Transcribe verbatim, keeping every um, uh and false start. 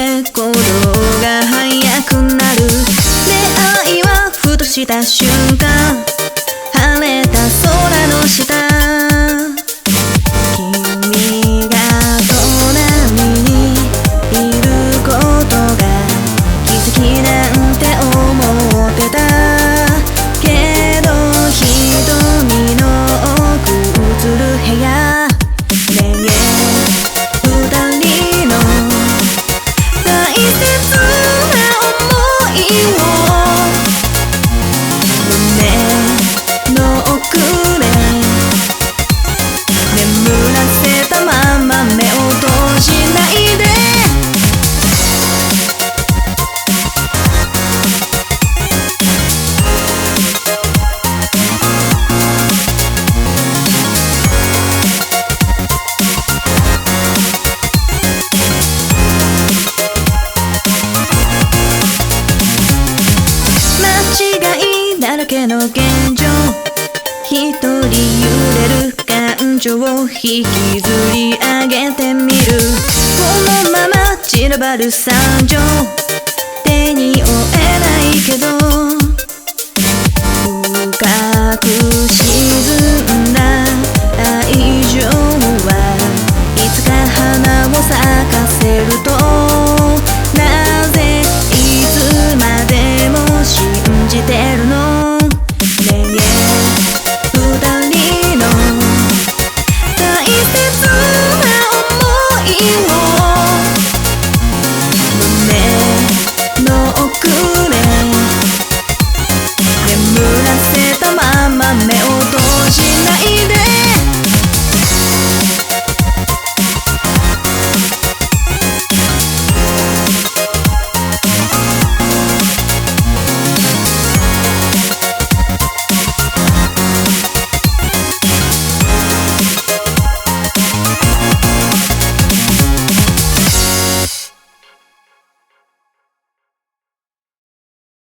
て行動が速くなる。出会いはふとした瞬間、晴れた空の下、君が隣にいることが奇跡なんて思ってたけど、瞳の奥映る部屋、ねえ二人の大切な想いを胸の奥で眠らせたまま目を閉じないで。間違いだらけの現状、一人揺れる感情を引きずり上げてみる。このまま散らばる惨状、手に負えないけど深く